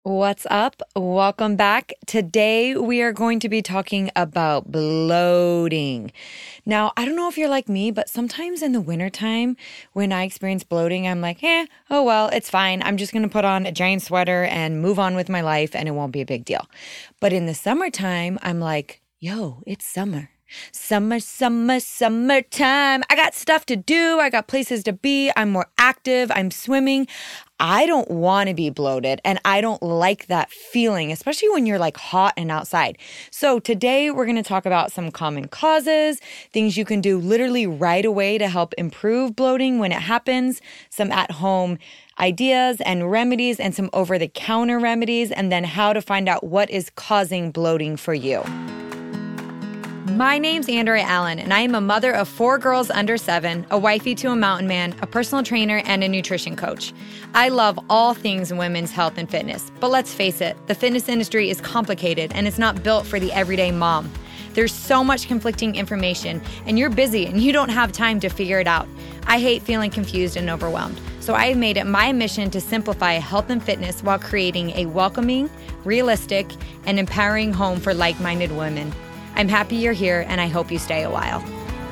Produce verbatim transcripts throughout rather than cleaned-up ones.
What's up? Welcome back. Today we are going to be talking about bloating. Now, I don't know if you're like me, but sometimes in the wintertime when I experience bloating, I'm like, eh, oh well, it's fine. I'm just going to put on a giant sweater and move on with my life and it won't be a big deal. But in the summertime, I'm like, yo, it's summer. Summer, summer, summertime. I got stuff to do. I got places to be. I'm more active. I'm swimming. I don't want to be bloated and I don't like that feeling, especially when you're like hot and outside. So today we're going to talk about some common causes, things you can do literally right away to help improve bloating when it happens, some at-home ideas and remedies and some over-the-counter remedies, and then how to find out what is causing bloating for you. My name's Andrea Allen, and I am a mother of four girls under seven, a wifey to a mountain man, a personal trainer, and a nutrition coach. I love all things women's health and fitness, but let's face it, the fitness industry is complicated and it's not built for the everyday mom. There's so much conflicting information, and you're busy and you don't have time to figure it out. I hate feeling confused and overwhelmed, so I've made it my mission to simplify health and fitness while creating a welcoming, realistic, and empowering home for like-minded women. I'm happy you're here, and I hope you stay a while.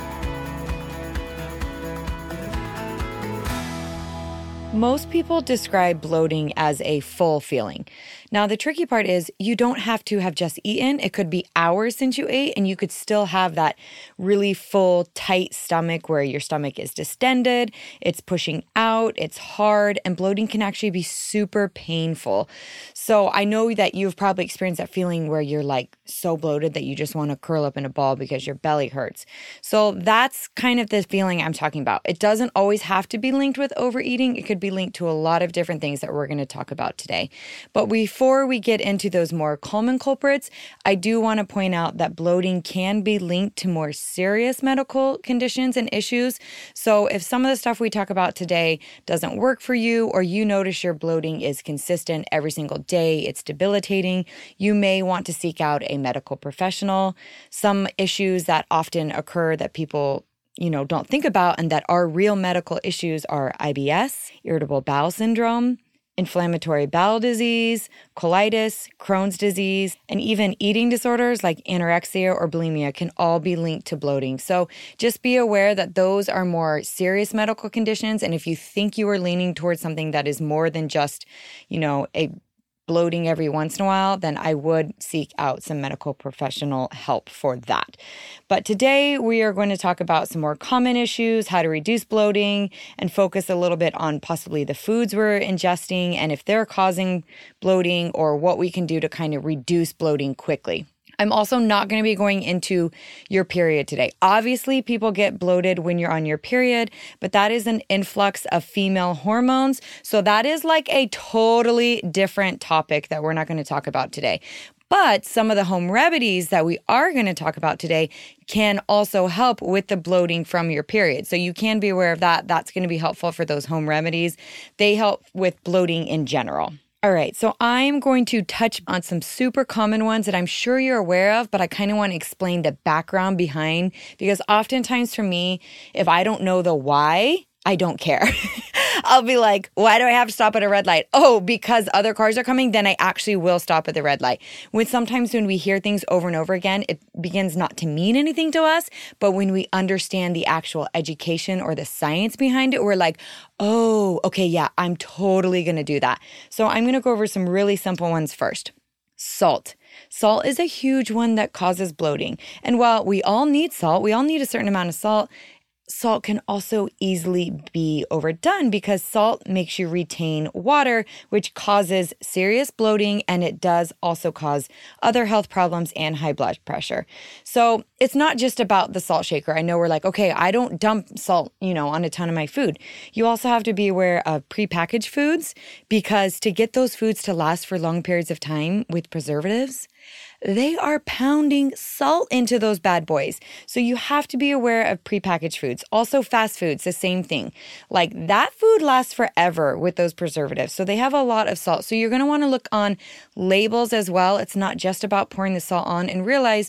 Most people describe bloating as a full feeling. Now, the tricky part is you don't have to have just eaten. It could be hours since you ate, and you could still have that really full, tight stomach where your stomach is distended, it's pushing out, it's hard, and bloating can actually be super painful. So I know that you've probably experienced that feeling where you're like so bloated that you just want to curl up in a ball because your belly hurts. So that's kind of the feeling I'm talking about. It doesn't always have to be linked with overeating. It could be linked to a lot of different things that we're going to talk about today. But before we get into those more common culprits, I do want to point out that bloating can be linked to more serious medical conditions and issues. So if some of the stuff we talk about today doesn't work for you, or you notice your bloating is consistent every single day, it's debilitating, you may want to seek out a medical professional. Some issues that often occur that people you know, don't think about and that are real medical issues are I B S, irritable bowel syndrome, inflammatory bowel disease, colitis, Crohn's disease, and even eating disorders like anorexia or bulimia can all be linked to bloating. So just be aware that those are more serious medical conditions. And if you think you are leaning towards something that is more than just, you know, a bloating every once in a while, then I would seek out some medical professional help for that. But today we are going to talk about some more common issues, how to reduce bloating, and focus a little bit on possibly the foods we're ingesting and if they're causing bloating or what we can do to kind of reduce bloating quickly. I'm also not going to be going into your period today. Obviously, people get bloated when you're on your period, but that is an influx of female hormones. So that is like a totally different topic that we're not going to talk about today. But some of the home remedies that we are going to talk about today can also help with the bloating from your period. So you can be aware of that. That's going to be helpful for those home remedies. They help with bloating in general. All right, so I'm going to touch on some super common ones that I'm sure you're aware of, but I kind of want to explain the background behind, because oftentimes for me, if I don't know the why, I don't care. I'll be like, why do I have to stop at a red light? Oh, because other cars are coming, then I actually will stop at the red light. When sometimes when we hear things over and over again, it begins not to mean anything to us. But when we understand the actual education or the science behind it, we're like, oh, okay, yeah, I'm totally going to do that. So I'm going to go over some really simple ones first. Salt. Salt is a huge one that causes bloating. And while we all need salt, we all need a certain amount of salt, salt can also easily be overdone because salt makes you retain water, which causes serious bloating, and it does also cause other health problems and high blood pressure. So it's not just about the salt shaker. I know we're like, okay, I don't dump salt, you know, on a ton of my food. You also have to be aware of prepackaged foods, because to get those foods to last for long periods of time with preservatives, they are pounding salt into those bad boys. So you have to be aware of prepackaged foods. Also fast foods, the same thing. Like that food lasts forever with those preservatives. So they have a lot of salt. So you're going to want to look on labels as well. It's not just about pouring the salt on, and realize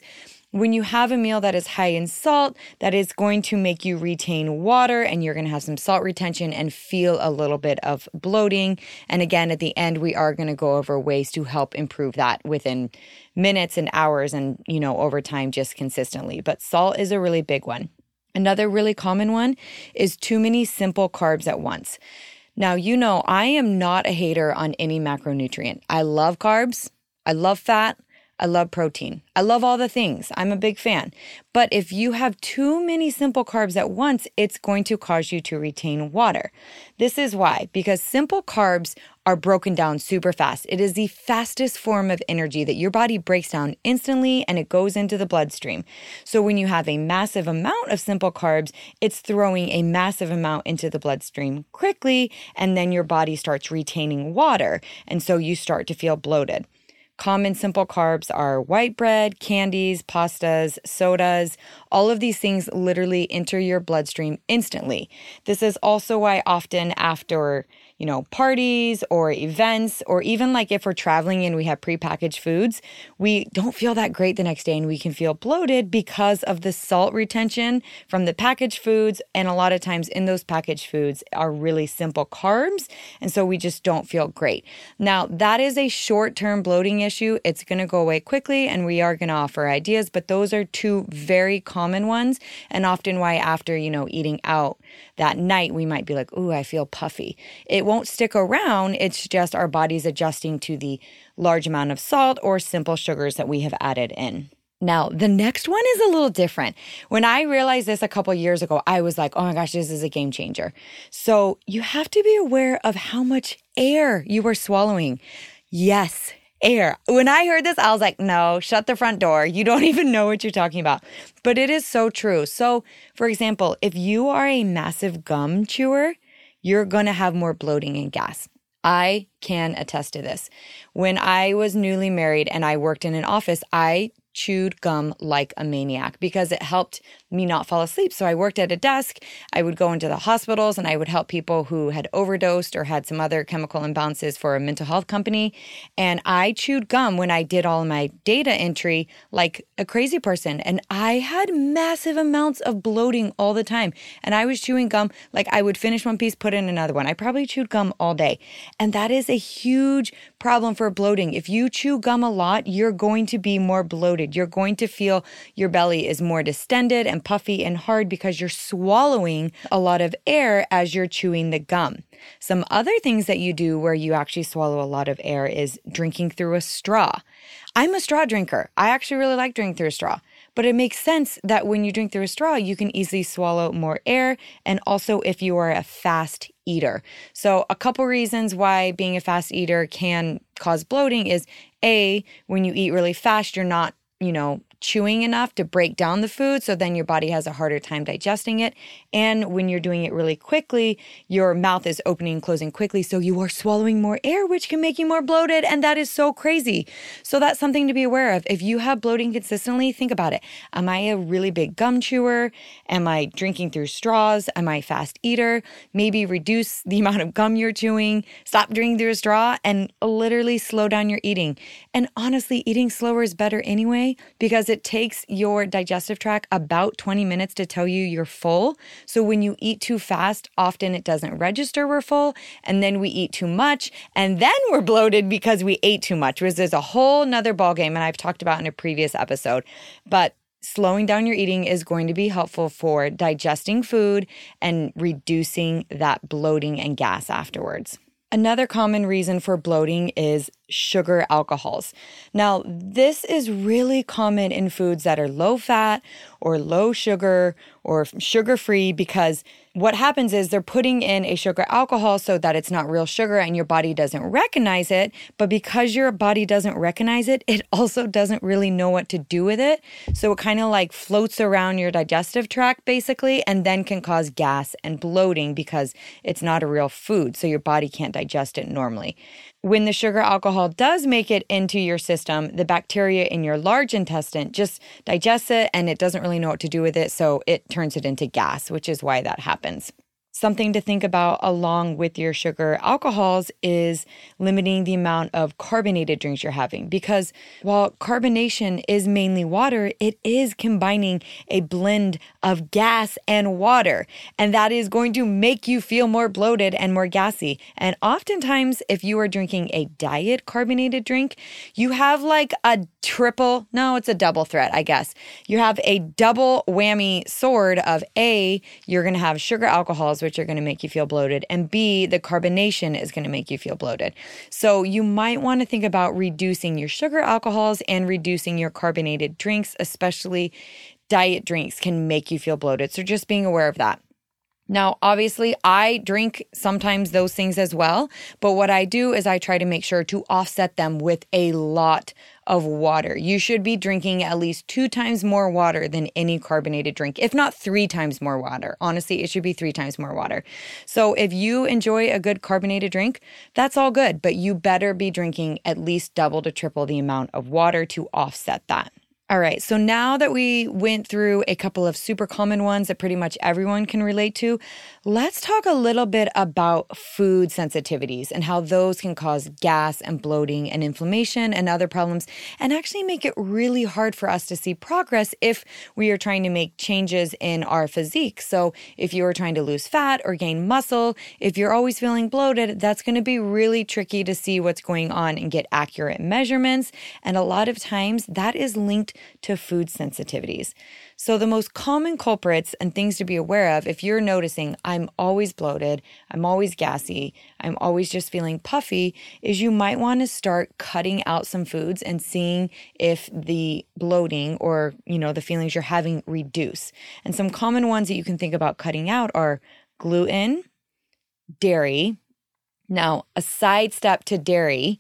When you have a meal that is high in salt, that is going to make you retain water and you're going to have some salt retention and feel a little bit of bloating. And again, at the end, we are going to go over ways to help improve that within minutes and hours and, you know, over time just consistently. But salt is a really big one. Another really common one is too many simple carbs at once. Now, you know, I am not a hater on any macronutrient. I love carbs. I love fat. I love protein. I love all the things. I'm a big fan. But if you have too many simple carbs at once, it's going to cause you to retain water. This is why, because simple carbs are broken down super fast. It is the fastest form of energy that your body breaks down instantly and it goes into the bloodstream. So when you have a massive amount of simple carbs, it's throwing a massive amount into the bloodstream quickly, and then your body starts retaining water. And so you start to feel bloated. Common simple carbs are white bread, candies, pastas, sodas. All of these things literally enter your bloodstream instantly. This is also why often after, you know, parties or events, or even like if we're traveling and we have prepackaged foods, we don't feel that great the next day and we can feel bloated because of the salt retention from the packaged foods. And a lot of times in those packaged foods are really simple carbs. And so we just don't feel great. Now, that is a short-term bloating issue. It's going to go away quickly and we are going to offer ideas, but those are two very common ones. And often why after, you know, eating out that night, we might be like, ooh, I feel puffy. It won't stick around. It's just our body's adjusting to the large amount of salt or simple sugars that we have added in. Now, the next one is a little different. When I realized this a couple years ago, I was like, oh my gosh, this is a game changer. So you have to be aware of how much air you are swallowing. Yes, air. When I heard this, I was like, no, shut the front door. You don't even know what you're talking about. But it is so true. So, for example, if you are a massive gum chewer, you're going to have more bloating and gas. I can attest to this. When I was newly married and I worked in an office, I chewed gum like a maniac because it helped me not fall asleep. So I worked at a desk. I would go into the hospitals and I would help people who had overdosed or had some other chemical imbalances for a mental health company. And I chewed gum when I did all my data entry like a crazy person. And I had massive amounts of bloating all the time. And I was chewing gum like I would finish one piece, put in another one. I probably chewed gum all day. And that is a huge problem for bloating. If you chew gum a lot, you're going to be more bloated. You're going to feel your belly is more distended and puffy and hard because you're swallowing a lot of air as you're chewing the gum. Some other things that you do where you actually swallow a lot of air is drinking through a straw. I'm a straw drinker. I actually really like drinking through a straw. But it makes sense that when you drink through a straw, you can easily swallow more air. And also if you are a fast eater. So a couple reasons why being a fast eater can cause bloating is A, when you eat really fast, you're not, you know, chewing enough to break down the food. So then your body has a harder time digesting it. And when you're doing it really quickly, your mouth is opening and closing quickly. So you are swallowing more air, which can make you more bloated. And that is so crazy. So that's something to be aware of. If you have bloating consistently, think about it. Am I a really big gum chewer? Am I drinking through straws? Am I a fast eater? Maybe reduce the amount of gum you're chewing, stop drinking through a straw, and literally slow down your eating. And honestly, eating slower is better anyway, because it takes your digestive tract about twenty minutes to tell you you're full. So when you eat too fast, often it doesn't register we're full. And then we eat too much. And then we're bloated because we ate too much, which is a whole nother ballgame. And I've talked about in a previous episode. But slowing down your eating is going to be helpful for digesting food and reducing that bloating and gas afterwards. Another common reason for bloating is sugar alcohols. Now, this is really common in foods that are low fat or low sugar or sugar-free, because what happens is they're putting in a sugar alcohol so that it's not real sugar and your body doesn't recognize it. But because your body doesn't recognize it, it also doesn't really know what to do with it. So it kind of like floats around your digestive tract basically, and then can cause gas and bloating because it's not a real food. So your body can't digest it normally. When the sugar alcohol does make it into your system, the bacteria in your large intestine just digests it and it doesn't really know what to do with it. So it turns it into gas, which is why that happens. Something to think about along with your sugar alcohols is limiting the amount of carbonated drinks you're having, because while carbonation is mainly water, it is combining a blend of gas and water, and that is going to make you feel more bloated and more gassy. And oftentimes, if you are drinking a diet carbonated drink, you have like a triple, no, it's a double threat, I guess. You have a double whammy sword of A, you're going to have sugar alcohols, which are going to make you feel bloated, and B, the carbonation is going to make you feel bloated. So you might want to think about reducing your sugar alcohols and reducing your carbonated drinks, especially diet drinks can make you feel bloated. So just being aware of that. Now, obviously, I drink sometimes those things as well, but what I do is I try to make sure to offset them with a lot of water. You should be drinking at least two times more water than any carbonated drink, if not three times more water. Honestly, it should be three times more water. So if you enjoy a good carbonated drink, that's all good, but you better be drinking at least double to triple the amount of water to offset that. All right, so now that we went through a couple of super common ones that pretty much everyone can relate to, let's talk a little bit about food sensitivities and how those can cause gas and bloating and inflammation and other problems, and actually make it really hard for us to see progress if we are trying to make changes in our physique. So if you are trying to lose fat or gain muscle, if you're always feeling bloated, that's going to be really tricky to see what's going on and get accurate measurements. And a lot of times that is linked to food sensitivities. So the most common culprits and things to be aware of, if you're noticing I'm always bloated, I'm always gassy, I'm always just feeling puffy, is you might want to start cutting out some foods and seeing if the bloating or, you know, the feelings you're having reduce. And some common ones that you can think about cutting out are gluten, dairy. Now, a side step to dairy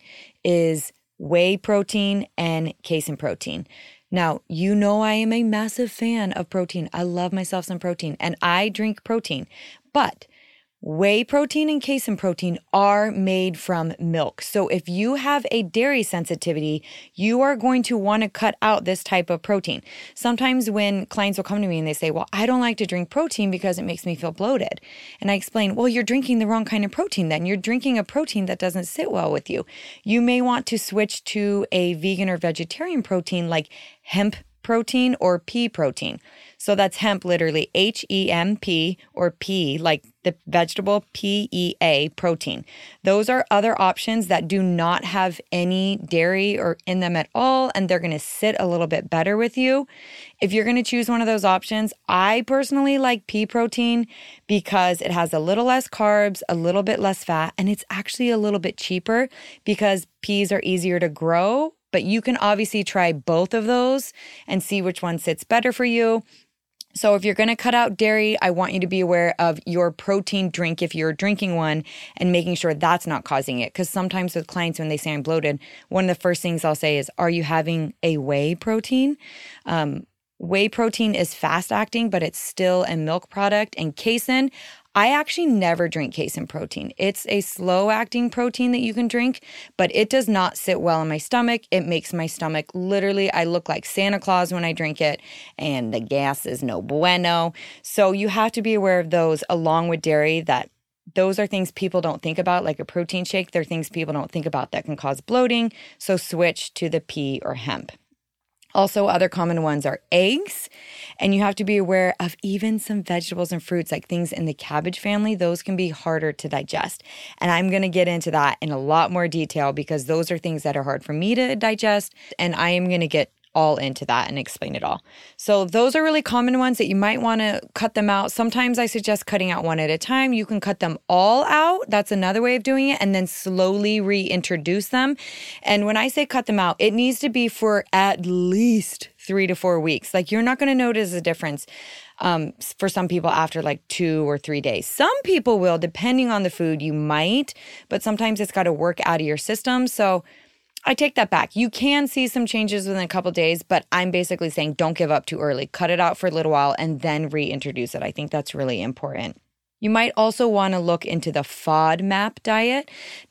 is whey protein and casein protein. Now, you know I am a massive fan of protein. I love myself some protein, and I drink protein. But whey protein and casein protein are made from milk. So if you have a dairy sensitivity, you are going to want to cut out this type of protein. Sometimes when clients will come to me and they say, well, I don't like to drink protein because it makes me feel bloated. And I explain, well, you're drinking the wrong kind of protein then. You're drinking a protein that doesn't sit well with you. You may want to switch to a vegan or vegetarian protein like hemp protein or pea protein. So that's hemp, literally H E M P, or pea, like the vegetable P E A protein. Those are other options that do not have any dairy or in them at all, and they're going to sit a little bit better with you. If you're going to choose one of those options, I personally like pea protein because it has a little less carbs, a little bit less fat, and it's actually a little bit cheaper because peas are easier to grow. But you can obviously try both of those and see which one sits better for you. So if you're going to cut out dairy, I want you to be aware of your protein drink if you're drinking one and making sure that's not causing it. Because sometimes with clients, when they say I'm bloated, one of the first things I'll say is, are you having a whey protein? Um, whey protein is fast acting, but it's still a milk product. And casein, I actually never drink casein protein. It's a slow acting protein that you can drink, but it does not sit well in my stomach. It makes my stomach literally, I look like Santa Claus when I drink it, and the gas is no bueno. So you have to be aware of those along with dairy, that those are things people don't think about, like a protein shake. They're things people don't think about that can cause bloating. So switch to the pea or hemp. Also, other common ones are eggs, and you have to be aware of even some vegetables and fruits, like things in the cabbage family. Those can be harder to digest, and I'm going to get into that in a lot more detail because those are things that are hard for me to digest, and I am going to get all into that and explain it all. So those are really common ones that you might want to cut them out. Sometimes I suggest cutting out one at a time. You can cut them all out. That's another way of doing it, and then slowly reintroduce them. And when I say cut them out, it needs to be for at least three to four weeks. Like, you're not going to notice a difference um, for some people after like two or three days. Some people will, depending on the food, you might, but sometimes it's got to work out of your system. So I take that back. You can see some changes within a couple days, but I'm basically saying don't give up too early. Cut it out for a little while and then reintroduce it. I think that's really important. You might also want to look into the FODMAP diet. Now,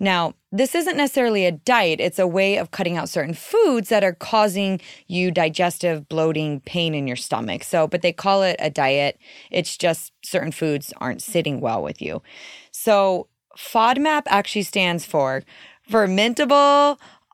this isn't necessarily a diet. It's a way of cutting out certain foods that are causing you digestive bloating, pain in your stomach. So, but they call it a diet. It's just certain foods aren't sitting well with you. So FODMAP actually stands for fermentable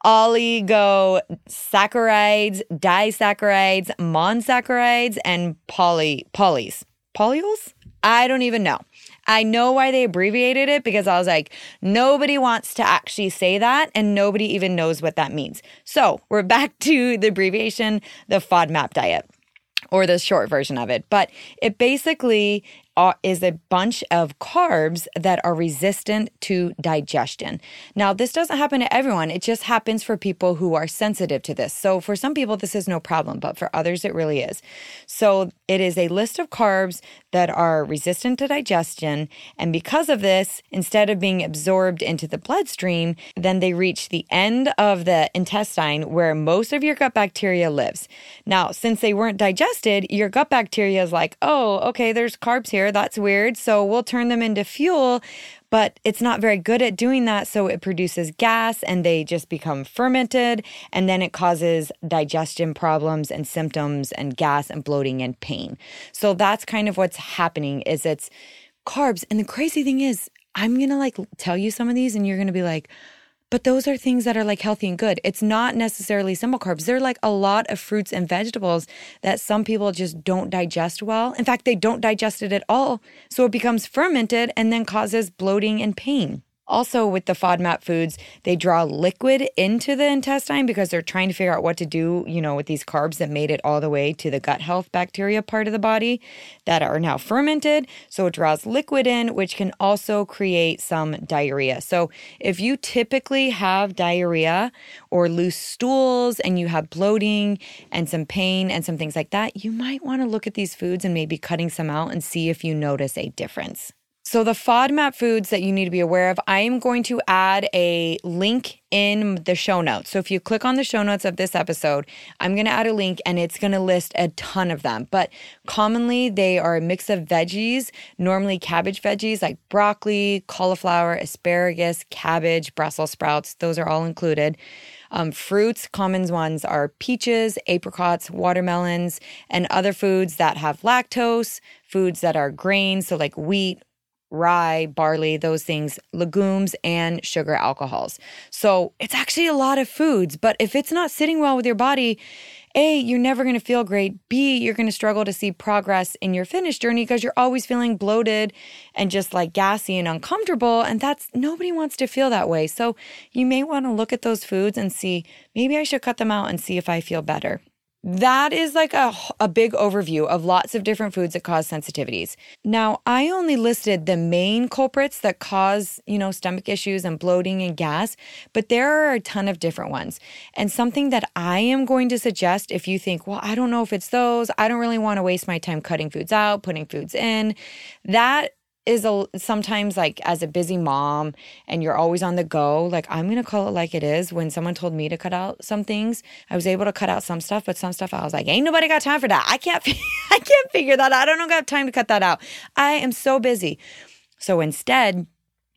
oligosaccharides, disaccharides, monosaccharides, and poly polys. Polyols? I don't even know. I know why they abbreviated it because I was like, nobody wants to actually say that and nobody even knows what that means. So we're back to the abbreviation, the FODMAP diet, or the short version of it. But it basically uh, is a bunch of carbs that are resistant to digestion. Now, this doesn't happen to everyone. It just happens for people who are sensitive to this. So for some people, this is no problem, but for others, it really is. So it is a list of carbs that are resistant to digestion. And because of this, instead of being absorbed into the bloodstream, then they reach the end of the intestine where most of your gut bacteria lives. Now, since they weren't digested, your gut bacteria is like, oh, okay, there's carbs here. That's weird. So we'll turn them into fuel, but it's not very good at doing that. So it produces gas and they just become fermented. And then it causes digestion problems and symptoms and gas and bloating and pain. So that's kind of what's happening is it's carbs. And the crazy thing is, I'm going to like tell you some of these and you're going to be like, but those are things that are like healthy and good. It's not necessarily simple carbs. They're like a lot of fruits and vegetables that some people just don't digest well. In fact, they don't digest it at all. So it becomes fermented and then causes bloating and pain. Also, with the FODMAP foods, they draw liquid into the intestine because they're trying to figure out what to do, you know, with these carbs that made it all the way to the gut health bacteria part of the body that are now fermented. So it draws liquid in, which can also create some diarrhea. So if you typically have diarrhea or loose stools and you have bloating and some pain and some things like that, you might want to look at these foods and maybe cutting some out and see if you notice a difference. So the FODMAP foods that you need to be aware of, I am going to add a link in the show notes. So if you click on the show notes of this episode, I'm going to add a link and it's going to list a ton of them. But commonly they are a mix of veggies, normally cabbage veggies like broccoli, cauliflower, asparagus, cabbage, Brussels sprouts. Those are all included. Um, fruits, common ones are peaches, apricots, watermelons, and other foods that have lactose, foods that are grains, so like wheat, rye, barley, those things, legumes, and sugar alcohols. So it's actually a lot of foods, but if it's not sitting well with your body, A, you're never going to feel great. B, you're going to struggle to see progress in your fitness journey because you're always feeling bloated and just like gassy and uncomfortable. And that's, nobody wants to feel that way. So you may want to look at those foods and see, maybe I should cut them out and see if I feel better. That is like a, a big overview of lots of different foods that cause sensitivities. Now, I only listed the main culprits that cause, you know, stomach issues and bloating and gas, but there are a ton of different ones. And something that I am going to suggest if you think, well, I don't know if it's those, I don't really want to waste my time cutting foods out, putting foods in, that is a, sometimes like as a busy mom and you're always on the go, like I'm going to call it like it is. When someone told me to cut out some things, I was able to cut out some stuff, but some stuff I was like, ain't nobody got time for that. I can't, I can't figure that out. I don't have time to cut that out. I am so busy. So instead,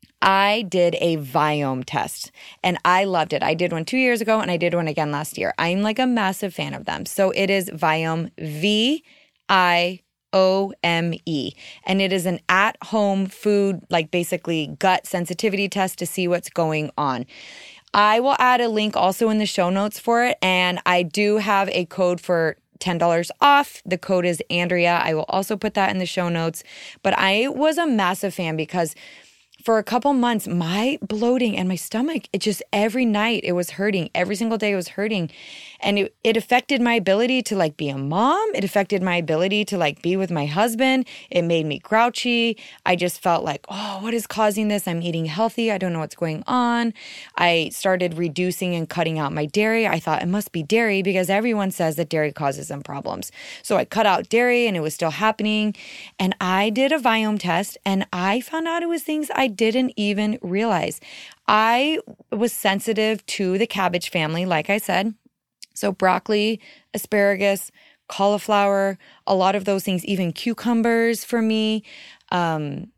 I did a Viome test and I loved it. I did one two years ago and I did one again last year. I'm like a massive fan of them. So it is Viome, V I O M E. And it is an at-home food, like basically gut sensitivity test to see what's going on. I will add a link also in the show notes for it. And I do have a code for ten dollars off. The code is Andrea. I will also put that in the show notes. But I was a massive fan because for a couple months, my bloating and my stomach, it just every night it was hurting. Every single day it was hurting. And it, it affected my ability to like be a mom. It affected my ability to like be with my husband. It made me grouchy. I just felt like, oh, what is causing this? I'm eating healthy. I don't know what's going on. I started reducing and cutting out my dairy. I thought it must be dairy because everyone says that dairy causes them problems. So I cut out dairy and it was still happening. And I did a Viome test and I found out it was things I didn't even realize. I was sensitive to the cabbage family, like I said. So broccoli, asparagus, cauliflower, a lot of those things, even cucumbers for me, um,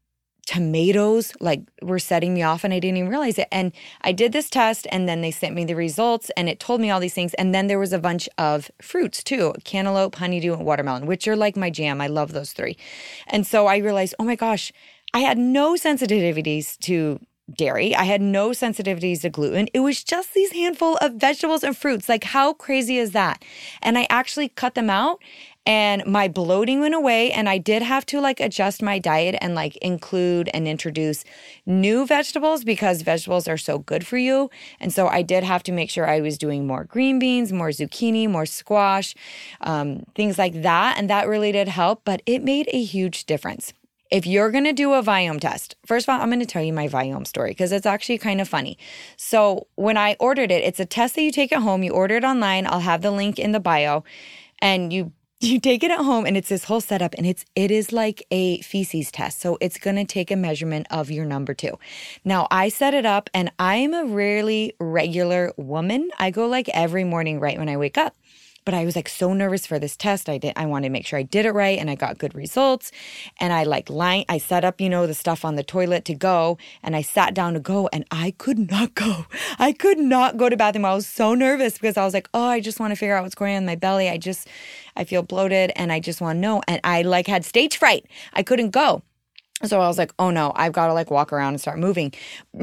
tomatoes like were setting me off and I didn't even realize it. And I did this test and then they sent me the results and it told me all these things. And then there was a bunch of fruits too, cantaloupe, honeydew, and watermelon, which are like my jam. I love those three. And so I realized, oh my gosh, I had no sensitivities to dairy. I had no sensitivities to gluten. It was just these handful of vegetables and fruits. Like, how crazy is that? And I actually cut them out and my bloating went away. And I did have to like adjust my diet and like include and introduce new vegetables because vegetables are so good for you. And so I did have to make sure I was doing more green beans, more zucchini, more squash, um, things like that. And that really did help, but it made a huge difference. If you're going to do a Viome test, first of all, I'm going to tell you my Viome story because it's actually kind of funny. So when I ordered it, it's a test that you take at home. You order it online. I'll have the link in the bio. And you you take it at home and it's this whole setup and it's it is like a feces test. So it's going to take a measurement of your number two. Now, I set it up and I'm a rarely regular woman. I go like every morning right when I wake up. But I was like so nervous for this test. I did. I wanted to make sure I did it right and I got good results. And I like line, I set up, you know, the stuff on the toilet to go and I sat down to go and I could not go. I could not go to the bathroom. I was so nervous because I was like, oh, I just want to figure out what's going on in my belly. I just, I feel bloated and I just want to know. And I like had stage fright. I couldn't go. So I was like, oh no, I've got to like walk around and start moving.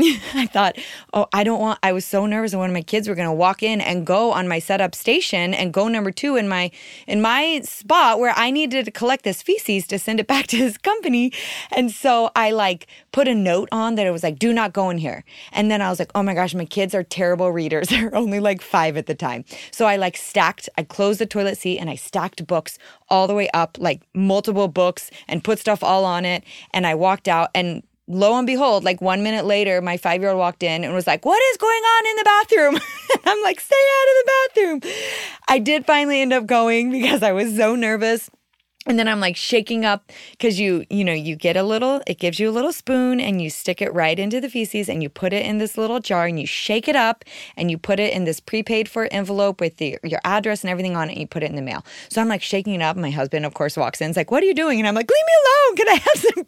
I thought, oh, I don't want, I was so nervous that one of my kids were going to walk in and go on my setup station and go number two in my, in my spot where I needed to collect this feces to send it back to his company. And so I like put a note on that it was like, do not go in here. And then I was like, oh my gosh, my kids are terrible readers. They're only like five at the time. So I like stacked, I closed the toilet seat and I stacked books all the way up, like multiple books and put stuff all on it. And I walked out and lo and behold, like one minute later, my five-year-old walked in and was like, what is going on in the bathroom? And I'm like, stay out of the bathroom. I did finally end up going because I was so nervous. And then I'm like shaking up because you, you know, you get a little, it gives you a little spoon and you stick it right into the feces and you put it in this little jar and you shake it up and you put it in this prepaid for envelope with the, your address and everything on it and you put it in the mail. So I'm like shaking it up. My husband, of course, walks in. He's like, what are you doing? And I'm like, leave me alone. Can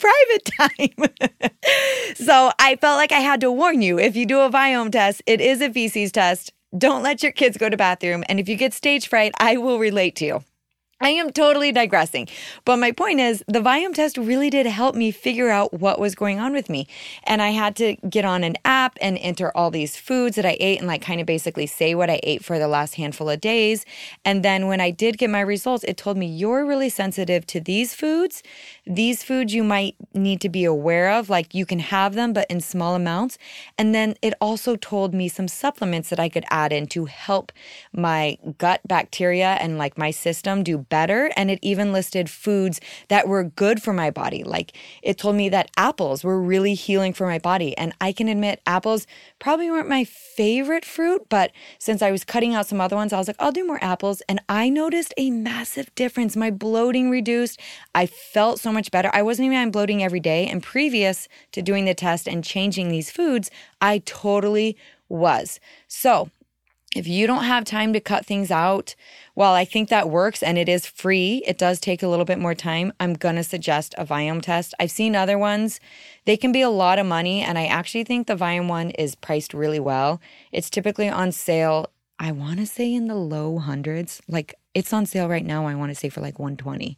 I have some private time? So I felt like I had to warn you. If you do a Viome test, it is a feces test. Don't let your kids go to bathroom. And if you get stage fright, I will relate to you. I am totally digressing. But my point is the Viome test really did help me figure out what was going on with me. And I had to get on an app and enter all these foods that I ate and like kind of basically say what I ate for the last handful of days. And then when I did get my results, it told me you're really sensitive to these foods. These foods you might need to be aware of, like you can have them, but in small amounts. And then it also told me some supplements that I could add in to help my gut bacteria and like my system do better. And it even listed foods that were good for my body. Like it told me that apples were really healing for my body. And I can admit apples probably weren't my favorite fruit, but since I was cutting out some other ones, I was like, I'll do more apples. And I noticed a massive difference. My bloating reduced. I felt so much better. I wasn't even bloating every day. And previous to doing the test and changing these foods, I totally was. So if you don't have time to cut things out, while I think that works and it is free, it does take a little bit more time. I'm going to suggest a Viome test. I've seen other ones. They can be a lot of money, and I actually think the Viome one is priced really well. It's typically on sale, I want to say in the low hundreds. Like it's on sale right now, I want to say for like one hundred twenty dollars.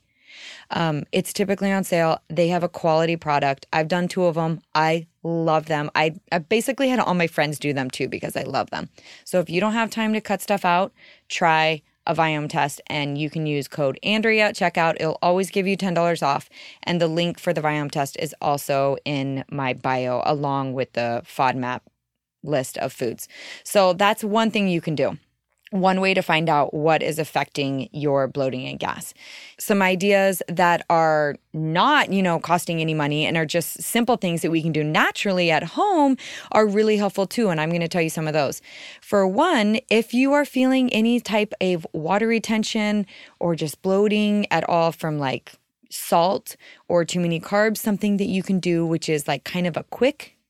Um, it's typically on sale. They have a quality product. I've done two of them. I love them. I, I basically had all my friends do them too because I love them. So if you don't have time to cut stuff out, try a Viome test and you can use code Andrea at checkout. It'll always give you ten dollars off. And the link for the Viome test is also in my bio along with the FODMAP list of foods. So that's one thing you can do. One way to find out what is affecting your bloating and gas. Some ideas that are not, you know, costing any money and are just simple things that we can do naturally at home are really helpful too. And I'm going to tell you some of those. For one, if you are feeling any type of water retention or just bloating at all from like salt or too many carbs, something that you can do, which is like kind of a quick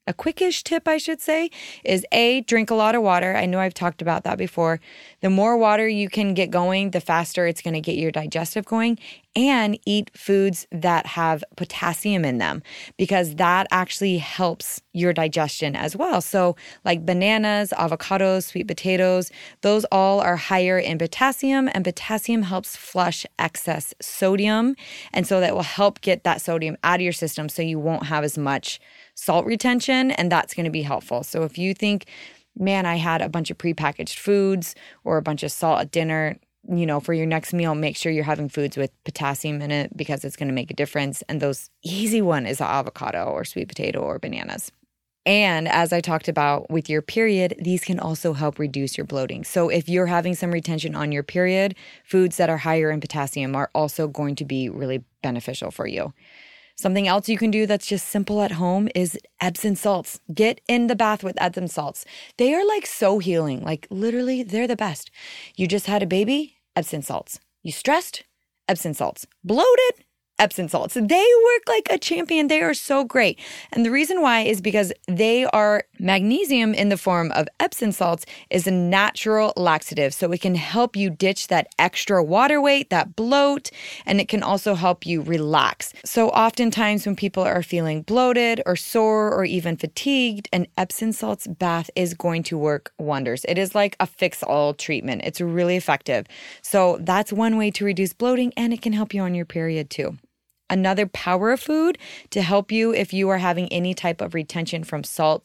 a quickish tip, I should say, is A, drink a lot of water. I know I've talked about that before. The more water you can get going, the faster it's going to get your digestive going. And eat foods that have potassium in them because that actually helps your digestion as well. So like bananas, avocados, sweet potatoes, those all are higher in potassium, and potassium helps flush excess sodium. And so that will help get that sodium out of your system so you won't have as much salt retention, and that's going to be helpful. So if you think, man, I had a bunch of prepackaged foods or a bunch of salt at dinner, you know, for your next meal, make sure you're having foods with potassium in it because it's going to make a difference. And those easy one is avocado or sweet potato or bananas. And as I talked about with your period, these can also help reduce your bloating. So if you're having some retention on your period, foods that are higher in potassium are also going to be really beneficial for you. Something else you can do that's just simple at home is Epsom salts. Get in the bath with Epsom salts. They are like so healing. Like literally, they're the best. You just had a baby? Epsom salts. You stressed? Epsom salts. Bloated? Epsom salts. They work like a champion. They are so great. And the reason why is because they are magnesium in the form of Epsom salts is a natural laxative. So it can help you ditch that extra water weight, that bloat, and it can also help you relax. So oftentimes when people are feeling bloated or sore or even fatigued, an Epsom salts bath is going to work wonders. It is like a fix-all treatment. It's really effective. So that's one way to reduce bloating, and it can help you on your period too. Another power food to help you if you are having any type of retention from salt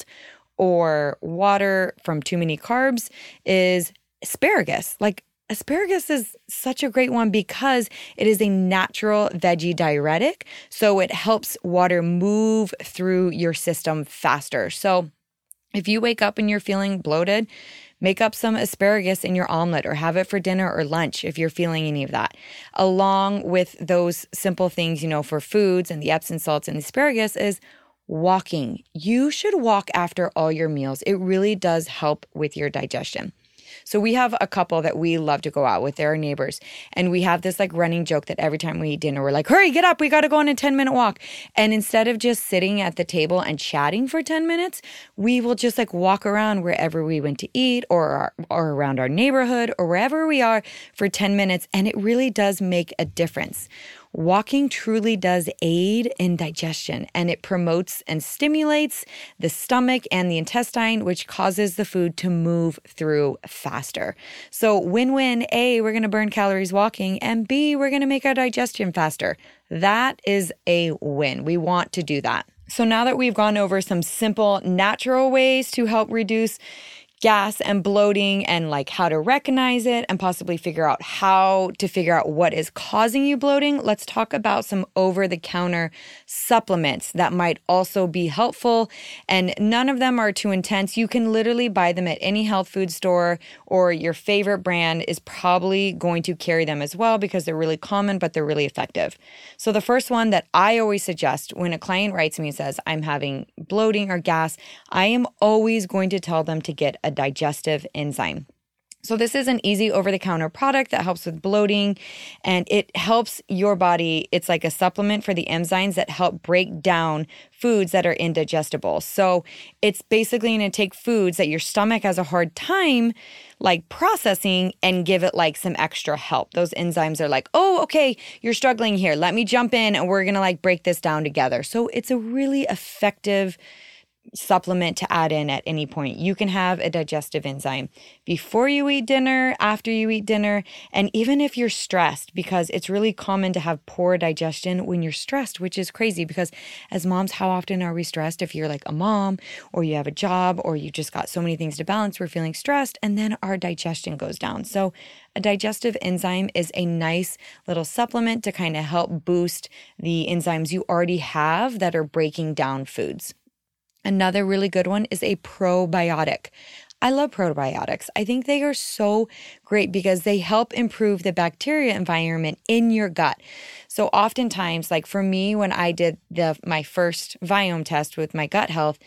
or water from too many carbs is asparagus. Like asparagus is such a great one because it is a natural veggie diuretic. So it helps water move through your system faster. So if you wake up and you're feeling bloated, make up some asparagus in your omelet or have it for dinner or lunch if you're feeling any of that. Along with those simple things, you know, for foods and the Epsom salts and the asparagus is walking. You should walk after all your meals. It really does help with your digestion. So we have a couple that we love to go out with. They're our neighbors. And we have this like running joke that every time we eat dinner, we're like, hurry, get up. We got to go on a ten minute walk. And instead of just sitting at the table and chatting for ten minutes, we will just like walk around wherever we went to eat or, or around our neighborhood or wherever we are for ten minutes. And it really does make a difference. Walking truly does aid in digestion, and it promotes and stimulates the stomach and the intestine, which causes the food to move through faster. So win-win, A, we're going to burn calories walking, and B, we're going to make our digestion faster. That is a win. We want to do that. So now that we've gone over some simple natural ways to help reduce gas and bloating and like how to recognize it and possibly figure out how to figure out what is causing you bloating, let's talk about some over-the-counter supplements that might also be helpful. And none of them are too intense. You can literally buy them at any health food store, or your favorite brand is probably going to carry them as well because they're really common, but they're really effective. So the first one that I always suggest when a client writes me and says, I'm having bloating or gas, I am always going to tell them to get a digestive enzyme. So this is an easy over-the-counter product that helps with bloating, and it helps your body. It's like a supplement for the enzymes that help break down foods that are indigestible. So it's basically going to take foods that your stomach has a hard time like processing and give it like some extra help. Those enzymes are like, oh, okay, you're struggling here. Let me jump in and we're going to like break this down together. So it's a really effective supplement to add in at any point. You can have a digestive enzyme before you eat dinner, after you eat dinner, and even if you're stressed, because it's really common to have poor digestion when you're stressed, which is crazy because as moms, how often are we stressed? If you're like a mom or you have a job or you just got so many things to balance, we're feeling stressed and then our digestion goes down. So a digestive enzyme is a nice little supplement to kind of help boost the enzymes you already have that are breaking down foods. Another really good one is a probiotic. I love probiotics. I think they are so great because they help improve the bacteria environment in your gut. So oftentimes, like for me, when I did the my first Viome test with my gut health,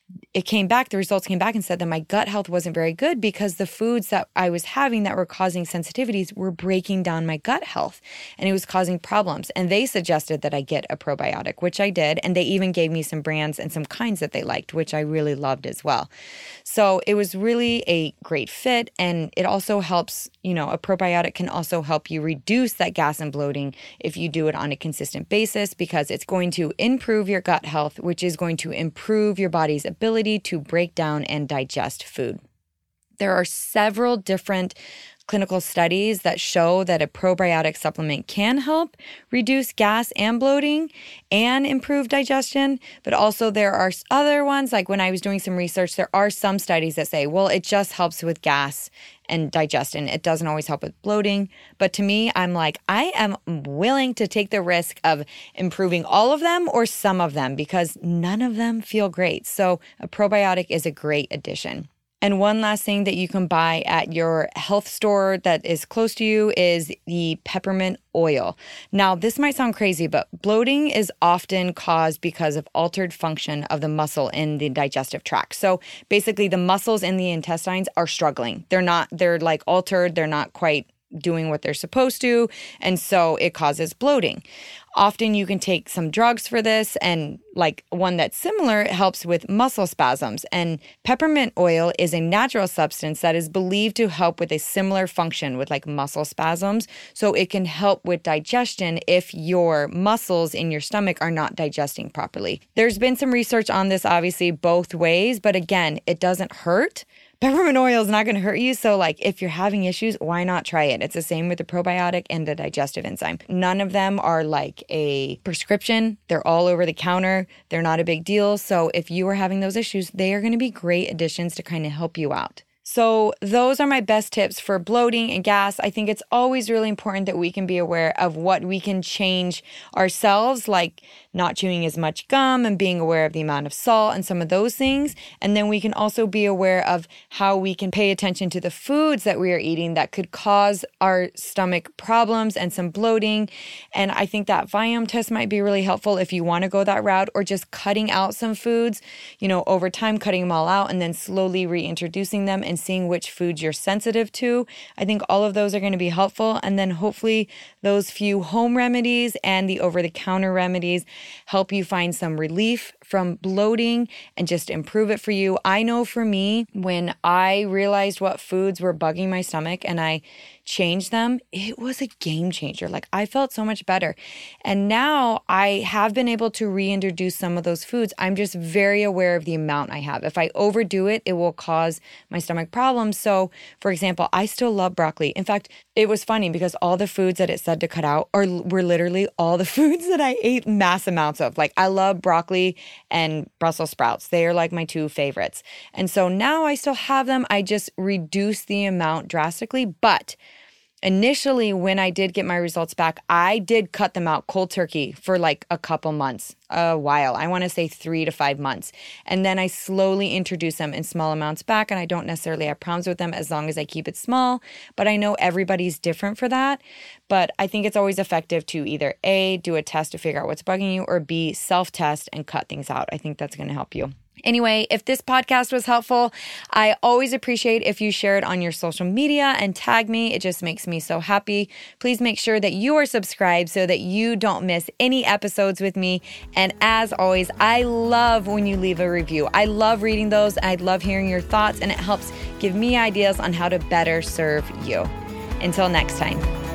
it came back, the results came back and said that my gut health wasn't very good because the foods that I was having that were causing sensitivities were breaking down my gut health and it was causing problems. And they suggested that I get a probiotic, which I did. And they even gave me some brands and some kinds that they liked, which I really loved as well. So it was really a great fit. And it also helps, you know, a probiotic can also help you reduce that gas and bloating if you do it on a consistent basis, because it's going to improve your gut health, which is going to improve your body's ability to break down and digest food. There are several different clinical studies that show that a probiotic supplement can help reduce gas and bloating and improve digestion. But also there are other ones, like when I was doing some research, there are some studies that say, well, it just helps with gas and digestion. It doesn't always help with bloating. But to me, I'm like, I am willing to take the risk of improving all of them or some of them because none of them feel great. So a probiotic is a great addition. And one last thing that you can buy at your health store that is close to you is the peppermint oil. Now, this might sound crazy, but bloating is often caused because of altered function of the muscle in the digestive tract. So basically, the muscles in the intestines are struggling. They're not, they're like altered. They're not quite doing what they're supposed to. And so it causes bloating. Often you can take some drugs for this, and like one that's similar, it helps with muscle spasms. And peppermint oil is a natural substance that is believed to help with a similar function with like muscle spasms. So it can help with digestion if your muscles in your stomach are not digesting properly. There's been some research on this, obviously, both ways, but again, it doesn't hurt. Peppermint oil is not going to hurt you. So like if you're having issues, why not try it? It's the same with the probiotic and the digestive enzyme. None of them are like a prescription. They're all over the counter. They're not a big deal. So if you are having those issues, they are going to be great additions to kind of help you out. So those are my best tips for bloating and gas. I think it's always really important that we can be aware of what we can change ourselves, like not chewing as much gum and being aware of the amount of salt and some of those things. And then we can also be aware of how we can pay attention to the foods that we are eating that could cause our stomach problems and some bloating. And I think that Viome test might be really helpful if you want to go that route, or just cutting out some foods, you know, over time, cutting them all out and then slowly reintroducing them and seeing which foods you're sensitive to. I think all of those are going to be helpful. And then hopefully those few home remedies and the over-the-counter remedies help you find some relief from bloating and just improve it for you. I know for me, when I realized what foods were bugging my stomach and I changed them, it was a game changer. Like I felt so much better. And now I have been able to reintroduce some of those foods. I'm just very aware of the amount I have. If I overdo it, it will cause my stomach problems. So for example, I still love broccoli. In fact, it was funny because all the foods that it said to cut out are were literally all the foods that I ate mass amounts of. Like I love broccoli and Brussels sprouts. They are like my two favorites. And so now I still have them. I just reduce the amount drastically. But initially, when I did get my results back, I did cut them out cold turkey for like a couple months, a while. I want to say three to five months. And then I slowly introduce them in small amounts back. And I don't necessarily have problems with them as long as I keep it small. But I know everybody's different for that. But I think it's always effective to either A, do a test to figure out what's bugging you, or B, self-test and cut things out. I think that's going to help you. Anyway, if this podcast was helpful, I always appreciate if you share it on your social media and tag me. It just makes me so happy. Please make sure that you are subscribed so that you don't miss any episodes with me. And as always, I love when you leave a review. I love reading those. I love hearing your thoughts, and it helps give me ideas on how to better serve you. Until next time.